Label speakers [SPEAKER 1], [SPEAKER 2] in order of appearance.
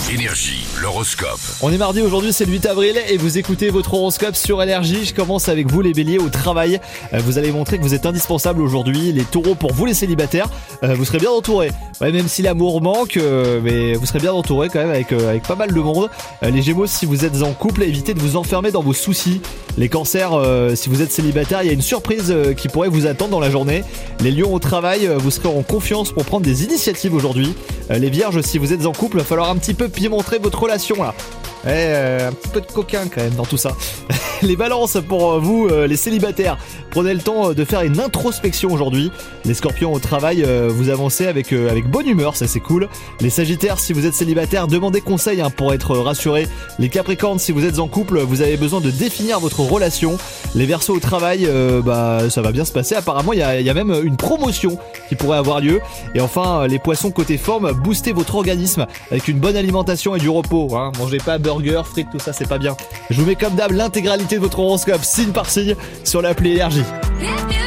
[SPEAKER 1] Énergie, l'horoscope.
[SPEAKER 2] On est mardi, aujourd'hui c'est le 8 avril et vous écoutez votre horoscope sur Énergie. Je commence avec vous les béliers au travail. Vous allez montrer que vous êtes indispensables aujourd'hui. Les taureaux, pour vous les célibataires, vous serez bien entourés. Ouais, même si l'amour manque, mais vous serez bien entourés quand même avec pas mal de monde. Les gémeaux, si vous êtes en couple, évitez de vous enfermer dans vos soucis. Les cancers, si vous êtes célibataire, il y a une surprise qui pourrait vous attendre dans la journée. Les lions au travail, vous serez en confiance pour prendre des initiatives aujourd'hui. Les vierges, si vous êtes en couple, il va falloir un petit peu pimenter votre relation là. Un petit peu de coquin quand même dans tout ça. Les balances, pour vous les célibataires, prenez le temps de faire une introspection aujourd'hui. Les scorpions au travail, vous avancez avec bonne humeur, ça c'est cool. Les sagittaires, si vous êtes célibataire, demandez conseil pour être rassuré. Les capricornes, si vous êtes en couple, vous avez besoin de définir votre relation. Les verseaux au travail, ça va bien se passer. Apparemment il y a même une promotion qui pourrait avoir lieu. Et enfin les poissons côté forme, boostez votre organisme avec une bonne alimentation et du repos. Mangez pas burger, frites, tout ça c'est pas bien. Je vous mets comme d'hab l'intégralité de votre horoscope signe par signe sur l'appli Énergie.